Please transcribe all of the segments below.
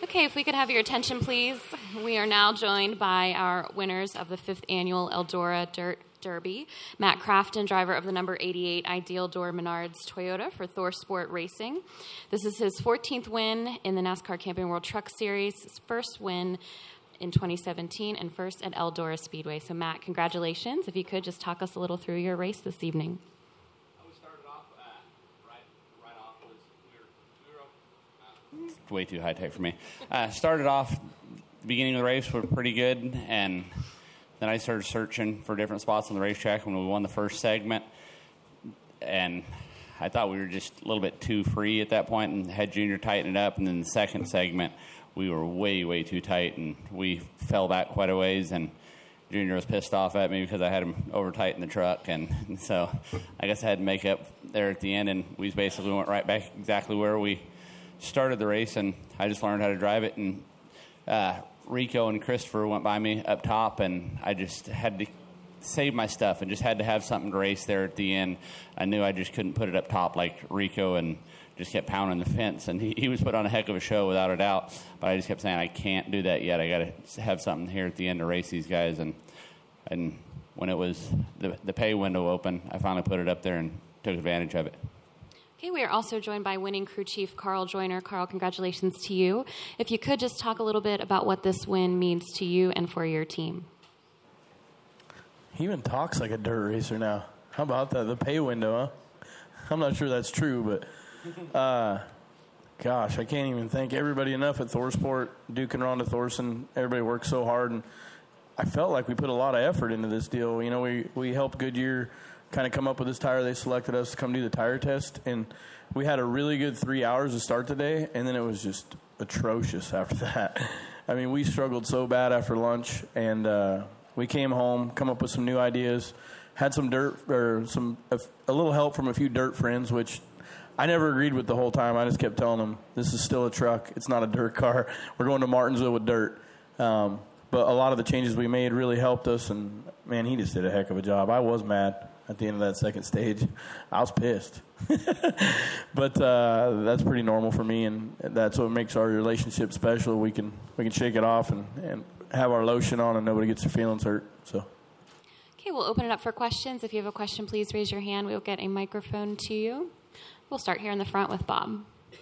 Okay, if we could have your attention, please. We are now joined by our winners of the 5th Annual Eldora Dirt Derby, Matt Crafton, driver of the number 88 Ideal Door Menards Toyota for Thor Sport Racing. This is his 14th win in the NASCAR Camping World Truck Series, his first win in 2017, and first at Eldora Speedway. So, Matt, congratulations. If you could just talk us a little through your race this evening. We started off right off was we were way too high tech for me. Started off the beginning of the race was pretty good, and then I started searching for different spots on the racetrack when we won the first segment, and I thought we were just a little bit too free at that point and had Junior tighten it up, and then the second segment we were way too tight, and we fell back quite a ways, and Junior was pissed off at me because I had him over tight in the truck, and so I guess I had to make up there at the end, and we basically went right back exactly where we started the race, and I just learned how to drive it, and Rico and Christopher went by me up top, and I just had to save my stuff and just had to have something to race there at the end. I knew I just couldn't put it up top like Rico, and just kept pounding the fence, and he was put on a heck of a show without a doubt, but I just kept saying I can't do that yet. I got to have something here at the end to race these guys, and when it was the pay window open, I finally put it up there and took advantage of it. Okay, we are also joined by winning crew chief Carl Joyner. Carl, congratulations to you. If you could just talk a little bit about what this win means to you and for your team. He even talks like a dirt racer now. How about that? The pay window, huh? I'm not sure that's true, but gosh, I can't even thank everybody enough at ThorSport, Duke and Rhonda Thorson. Everybody worked so hard, and I felt like we put a lot of effort into this deal. You know, we helped Goodyear kind of come up with this tire. They selected us to come do the tire test, and we had a really good 3 hours to start the day, and then it was just atrocious after that. I mean, we struggled so bad after lunch, and we came home, come up with some new ideas, had some dirt or a little help from a few dirt friends, which I never agreed with the whole time. I just kept telling them, this is still a truck. It's not a dirt car. We're going to Martinsville with dirt. But a lot of the changes we made really helped us, and, man, he just did a heck of a job. I was mad at the end of that second stage. I was pissed. But that's pretty normal for me, and that's what makes our relationship special. We can shake it off and have our lotion on, and nobody gets their feelings hurt. So. Okay, we'll open it up for questions. If you have a question, please raise your hand. We will get a microphone to you. We'll start here in the front with Bob.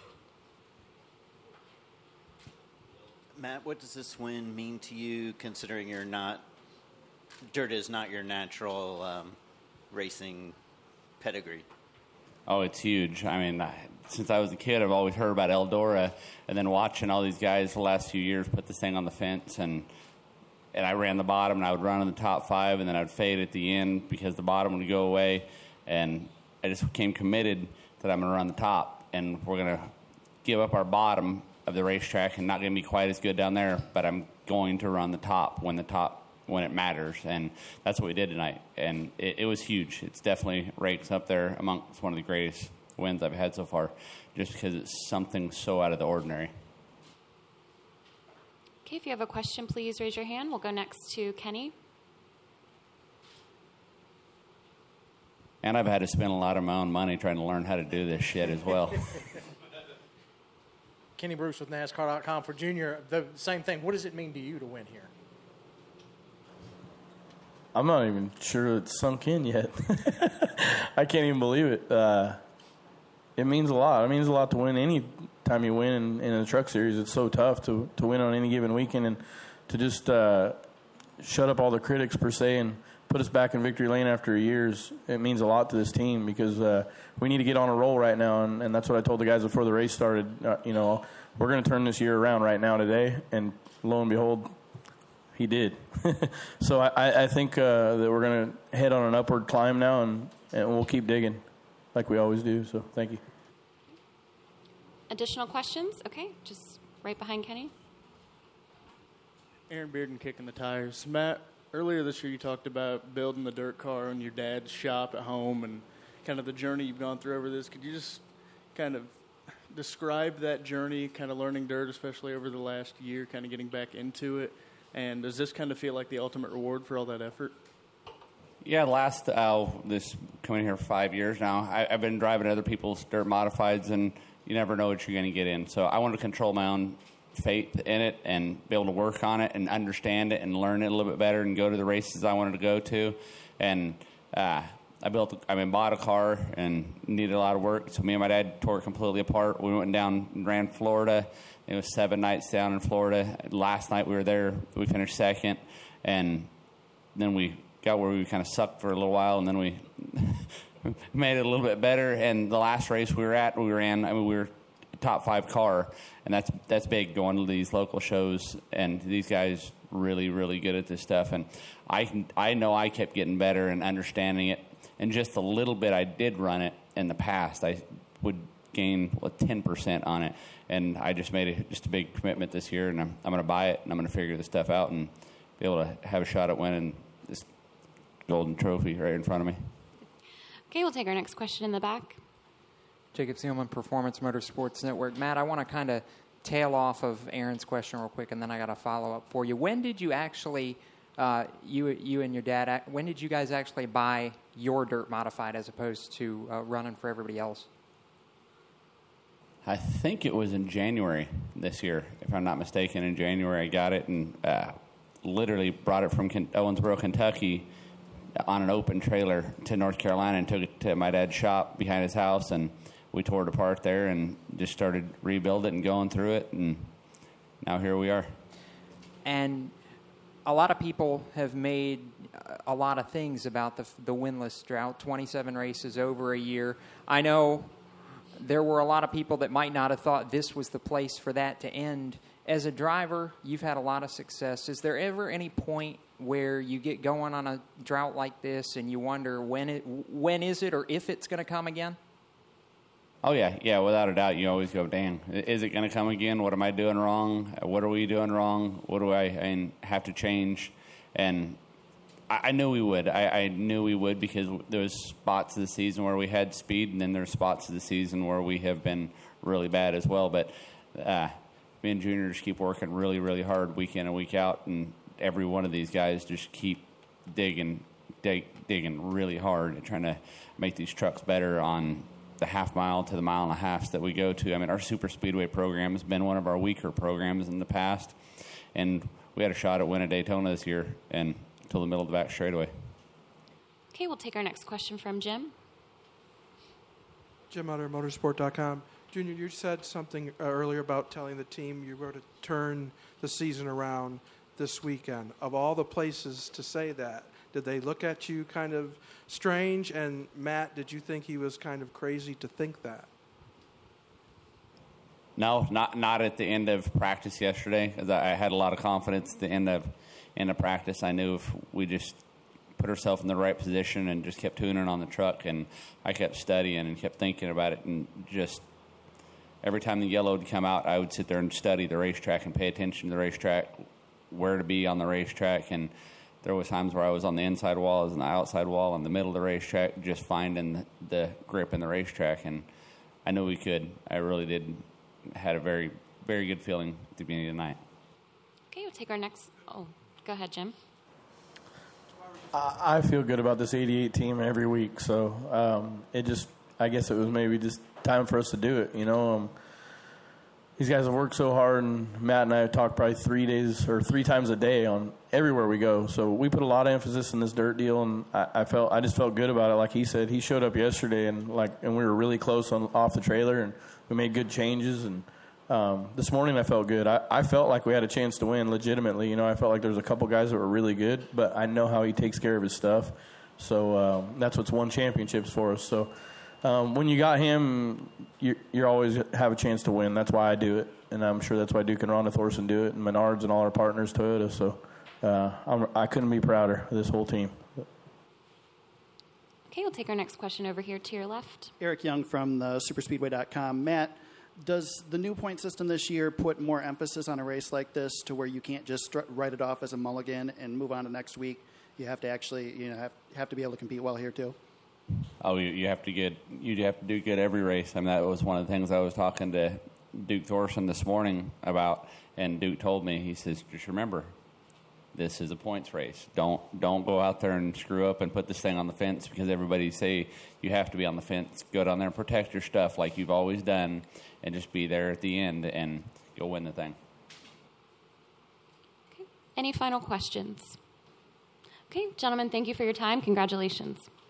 Matt, what does this win mean to you, considering dirt is not your natural racing pedigree? Oh, it's huge. I mean, since I was a kid, I've always heard about Eldora, and then watching all these guys the last few years put this thing on the fence, and I ran the bottom, and I would run in the top 5, and then I'd fade at the end because the bottom would go away, and I just became committed that I'm going to run the top, and we're going to give up our bottom of the racetrack and not going to be quite as good down there, but I'm going to run the top when it matters, and that's what we did tonight, and it was huge. It's definitely ranks up there amongst one of the greatest wins I've had so far, just because it's something so out of the ordinary. Okay, if you have a question, please raise your hand. We'll go next to Kenny. And I've had to spend a lot of my own money trying to learn how to do this shit as well. Kenny Bruce with NASCAR.com for Junior. The same thing. What does it mean to you to win here? I'm not even sure it's sunk in yet. I can't even believe it. It means a lot. It means a lot to win. Any time you win in a truck series, it's so tough to win on any given weekend, and to just shut up all the critics, per se, and put us back in victory lane after years. It means a lot to this team because we need to get on a roll right now, and that's what I told the guys before the race started. We're going to turn this year around right now today, and lo and behold, he did. So I think that we're going to head on an upward climb now, and we'll keep digging like we always do. So thank you. Additional questions? Okay, just right behind Kenny. Aaron Bearden kicking the tires. Matt, earlier this year you talked about building the dirt car in your dad's shop at home and kind of the journey you've gone through over this. Could you just kind of describe that journey, kind of learning dirt, especially over the last year, kind of getting back into it? And does this kind of feel like the ultimate reward for all that effort? Yeah, this coming here for 5 years now, I've been driving other people's dirt modifieds, and you never know what you're going to get in. So I want to control my own faith in it and be able to work on it and understand it and learn it a little bit better and go to the races I wanted to go to. And I bought a car and needed a lot of work. So me and my dad tore it completely apart. We went down and ran Florida. It was 7 nights down in Florida. Last night we were there. We finished second. And then we got where we kind of sucked for a little while, and then we made it a little bit better. And the last race we were top 5 car, and that's big going to these local shows. And these guys really, really good at this stuff. And I know I kept getting better and understanding it. And just a little bit I did run it in the past, I would gain 10% on it. And I just made just a big commitment this year, and I'm going to buy it, and I'm going to figure this stuff out and be able to have a shot at winning this golden trophy right in front of me. Okay, we'll take our next question in the back. Jacob Seelman, Performance Motorsports Network. Matt, I want to kind of tail off of Aaron's question real quick, and then I got a follow-up for you. When did you actually, you and your dad, when did you guys actually buy your dirt modified as opposed to running for everybody else? I think it was in January this year, if I'm not mistaken. In January, I got it and literally brought it from Owensboro, Kentucky, on an open trailer to North Carolina and took it to my dad's shop behind his house, and we tore it apart there and just started rebuilding it and going through it, and now here we are. And a lot of people have made a lot of things about the winless drought, 27 races over a year. I know there were a lot of people that might not have thought this was the place for that to end. As a driver, you've had a lot of success. Is there ever any point where you get going on a drought like this and you wonder when is it or if it's going to come again? Oh, yeah, without a doubt. You always go, dang, is it going to come again? What am I doing wrong? What are we doing wrong? What do I have to change? And I knew we would. I knew we would because there was spots of the season where we had speed, and then there's spots of the season where we have been really bad as well. But me and Junior just keep working really, really hard week in and week out, and every one of these guys just keep digging really hard and trying to make these trucks better on the half mile to the mile and a half that we go to. I mean, our super speedway program has been one of our weaker programs in the past, and we had a shot at winning Daytona this year and until the middle of the back straightaway. Okay, we'll take our next question from Jim. Jim Utter, motorsport.com. Junior, you said something earlier about telling the team you were to turn the season around this weekend. Of all the places to say that, did they look at you kind of strange? And Matt, did you think he was kind of crazy to think that? No, not at the end of practice yesterday, because I had a lot of confidence at the end of practice. I knew if we just put ourselves in the right position and just kept tuning on the truck, and I kept studying and kept thinking about it, and just every time the yellow would come out, I would sit there and study the racetrack and pay attention to the racetrack, where to be on the racetrack. And there was times where I was on the inside wall, I was on the outside wall, in the middle of the racetrack, just finding the grip in the racetrack. And I knew we could. I really did. Had a very, very good feeling at the beginning of the night. Okay, we'll take our next. Oh, go ahead, Jim. I feel good about this 88 team every week. So I guess it was maybe just time for us to do it. You know, these guys have worked so hard, and Matt and I have talked probably 3 times a day on everywhere we go. So we put a lot of emphasis in this dirt deal, and I just felt good about it. Like he said, he showed up yesterday, and we were really close off the trailer, and we made good changes. And this morning I felt good. I felt like we had a chance to win legitimately. You know, I felt like there was a couple guys that were really good, but I know how he takes care of his stuff. So that's what's won championships for us. So when you got him, you always have a chance to win. That's why I do it, and I'm sure that's why Duke and Ronda Thorson do it, and Menards and all our partners, Toyota. So I couldn't be prouder of this whole team. Okay, we'll take our next question over here to your left. Eric Young from the superspeedway.com. Matt, does the new point system this year put more emphasis on a race like this to where you can't just write it off as a mulligan and move on to next week? You have to actually have to be able to compete well here too. Oh, you have to do good every race. I mean, that was one of the things I was talking to Duke Thorson this morning about, and Duke told me, he says, just remember, this is a points race. Don't go out there and screw up and put this thing on the fence because everybody say you have to be on the fence. Go down there and protect your stuff like you've always done, and just be there at the end, and you'll win the thing. Any final questions? Okay, gentlemen, thank you for your time. Congratulations.